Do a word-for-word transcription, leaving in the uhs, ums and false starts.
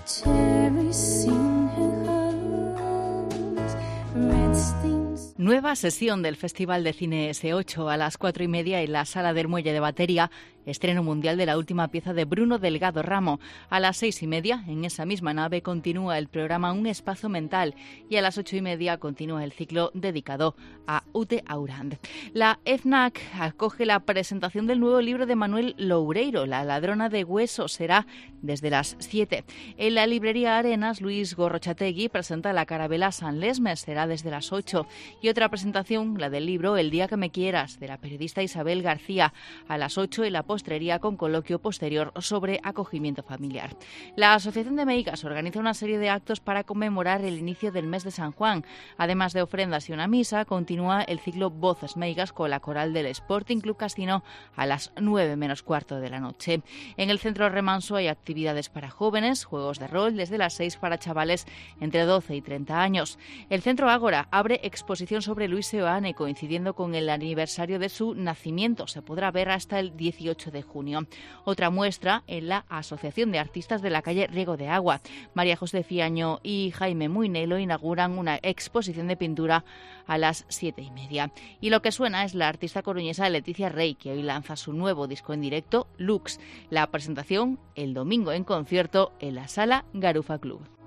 Nueva sesión del Festival de Cine ese ocho a las cuatro y media en la Sala del Muelle de Batería. Estreno mundial de la última pieza de Bruno Delgado Ramo. A las seis y media, en esa misma nave, continúa el programa Un Espacio Mental y a las ocho y media continúa el ciclo dedicado a Ute Aurand. La FNAC acoge la presentación del nuevo libro de Manuel Loureiro, La ladrona de huesos. Será desde las siete. En la librería Arenas, Luis Gorrochategui presenta La carabela San Lesmes. Será desde las ocho. Y otra presentación, la del libro El día que me quieras, de la periodista Isabel García, a las ocho en la postrería con coloquio posterior sobre acogimiento familiar. La Asociación de Médicas organiza una serie de actos para conmemorar el inicio del mes de San Juan. Además de ofrendas y una misa, continúa el ciclo Voces Médicas con la coral del Sporting Club Castino a las nueve menos cuarto de la noche. En el Centro Remanso hay actividades para jóvenes, juegos de rol desde las seis para chavales entre doce y treinta años. El Centro Ágora abre exposición sobre Luis Seoane, coincidiendo con el aniversario de su nacimiento. Se podrá ver hasta el dieciocho de junio. Otra muestra en la Asociación de Artistas de la calle Riego de Agua. María José Fiaño y Jaime Muinelo inauguran una exposición de pintura a las siete y media. Y lo que suena es la artista coruñesa Leticia Rey, que hoy lanza su nuevo disco en directo, Lux. La presentación el domingo en concierto en la Sala Garufa Club.